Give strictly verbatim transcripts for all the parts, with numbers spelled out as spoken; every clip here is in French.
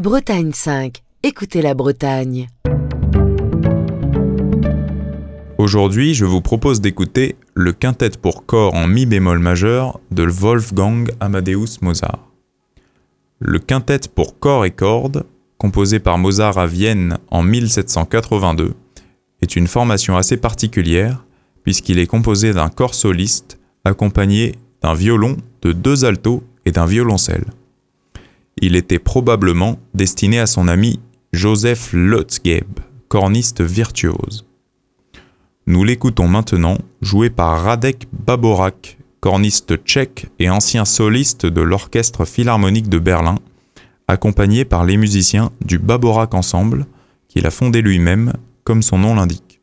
Bretagne cinq, écoutez la Bretagne. Aujourd'hui, je vous propose d'écouter le quintet pour corps en mi bémol majeur de Wolfgang Amadeus Mozart. Le quintet pour corps et cordes, composé par Mozart à Vienne en mille sept cent quatre-vingt-deux, est une formation assez particulière puisqu'il est composé d'un corps soliste accompagné d'un violon, de deux altos et d'un violoncelle. Il était probablement destiné à son ami Joseph Lotzgeb, corniste virtuose. Nous l'écoutons maintenant, joué par Radek Baborak, corniste tchèque et ancien soliste de l'Orchestre Philharmonique de Berlin, accompagné par les musiciens du Baborak Ensemble, qu'il a fondé lui-même, comme son nom l'indique.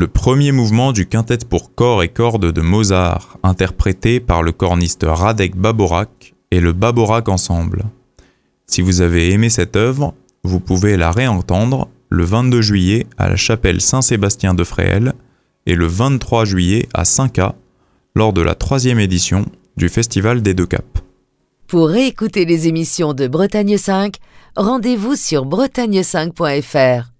le premier mouvement du quintet pour corps et cordes de Mozart, interprété par le corniste Radek Baborak et le Baborak Ensemble. Si vous avez aimé cette œuvre, vous pouvez la réentendre le vingt-deux juillet à la chapelle Saint-Sébastien de Fréhel et le vingt-trois juillet à Saint-Cas lors de la troisième édition du Festival des Deux Caps. Pour réécouter les émissions de Bretagne cinq, rendez-vous sur bretagne cinq point f r.